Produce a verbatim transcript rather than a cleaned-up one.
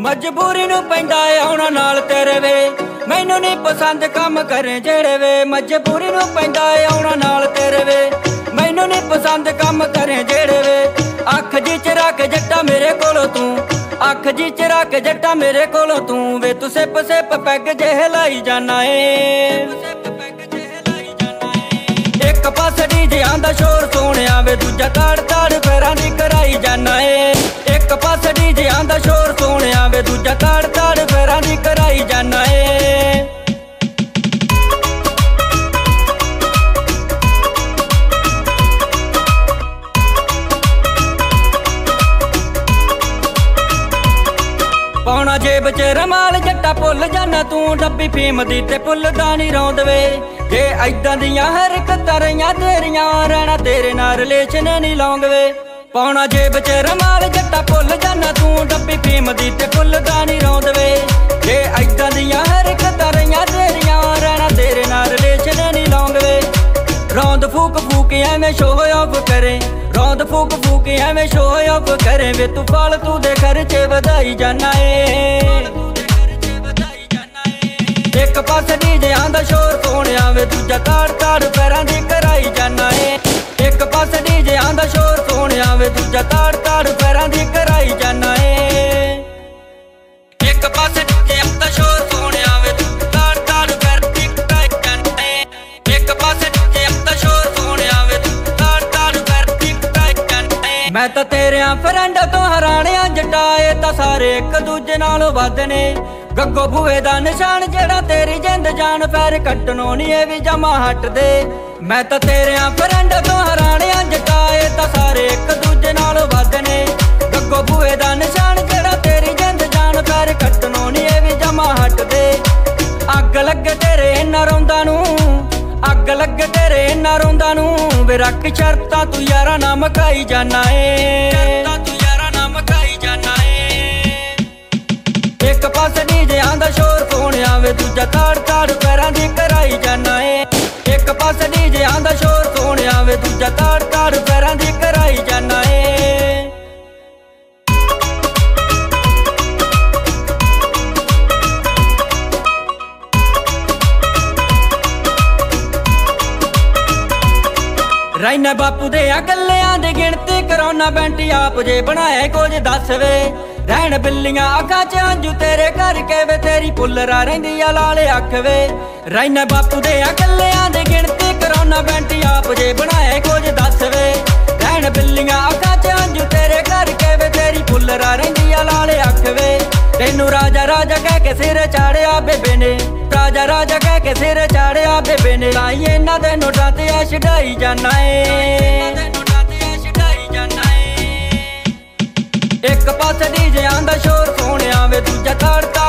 मजबूरी नूं पैंदा आउणा नाल तेरे वे, मैनू नहीं पसंद काम करे जेड़े वे। मजबूरी नूं पैंदा आउणा नाल तेरे वे, मैनू नहीं पसंद काम करे जेड़े वे। अख जी चरा के जट्टा मेरे कोलों तू, अख जी चरा के जट्टा मेरे कोलों तू वे। तू सिप सिप पैग जे हिलाई जाना है, एक पासे डीजे आंदा शोर सोहणिया वे, दूजा ताड़ ताड़ पैरां दी कराई जाना है। एक पासे डीजे आंदा शोर सोहणिया वे, दूजा ताड़ ताड़ पैरां दी कराई जाना है। पौना जेब च रमाल जट्टा भुल जाना तू, डब्बी फीम दी ते भुलदा नी रौंद वे। जे ऐदां दियां हरकतां रहियां तेरियां, रहना तेरे नाल रिलेशन नी लौंग वे। पौना जेब च रमाल जट्टा भुल जाना तू, डब्बी फीम दी ते भुलदा नी रौंद वे। जे ऐदां दियां हरकतां रहियां तेरियां, रहना तेरे नाल रिलेशन नी लौंग वे। रौंद फूक फूक एवें शो ऑफ करे, रौंद फूक फूक एवें शो ऑफ करे वे। तू फालतू दे खर्चे वधाई जाना है, एक पासे डीजे आंदा शोर सोहणिया वे, दूजा ताड़ ताड़ पैरां दी कराई जाना है। एक पासे डीजे आंदा शोर सोहणिया वे, दूजा ताड़ ताड़ पैरां दी कराई जाना है। एक पासे डीजे आंदा शोर सोहणिया वे, ताड़ ताड़ पैरां दी कराई जाना है। एक पासे डीजे आंदा शोर सोहणिया वे, ताड़ ताड़ पैरां दी कराई जाना है। मैं तां तेरियां फ्रेंड तो हराणिया जटाए तां सारे एक दूजे नालों वध ने। गग्गो भूए दा निशान जेड़ा तेरी जिंद जान, पैर कट्टनों नी ए भी जमा हट दे। मैं तां तेरियां फ्रेंड तो हराणिया जटाए तां सारे एक दूजे नालों वध ने। गग्गो भूए दा निशान जेड़ा तेरी जिंद जान, पैर कट्टनों नी ए भी जमा हट दे। अग लगे तेरे इन्ना रोंदा नूं, अग लगे तेरे इन्ना रोंदा नूं वे। रख शर्तां तू यारा ना मकाई जाना है, एक पासे डीजे आंदा शोर सोहणिया वे, दूजा ताड़ ताड़ पैरां दी कराई जाना है। एक पासे डीजे आंदा शोर सोहणिया वे, दूजा ताड़ ताड़ पैरां दी कराई जाना है। राइना बापू दे गल्लियां दी गिणती करौना बैंटी आप जे बनाए कुछ दस वे। रहन बिल्लियां अखां च अंजू तेरे करके वे, तेरी पुलरा रहिंदी आ लाले अख वे। राइना बापू दे गल्लियां दी गिणती करौना बैंटी आप जे बनाए कुछ दस वे। रहन बिल्लियां अखां च अंजू तेरे करके वे, तेरी पुलरा रहिंदी आ लाले अख वे। तैनू राजा राजा कह के सिर चाड़िया बेबे ने, राजा राजा कह के सिर चाड़िया बेबे ने। लाई इन्हां दे नोटां ते छड़ाई जाना है, एक पासे डीजे आंदा शोर सोहणिया वे, दूजा ताड़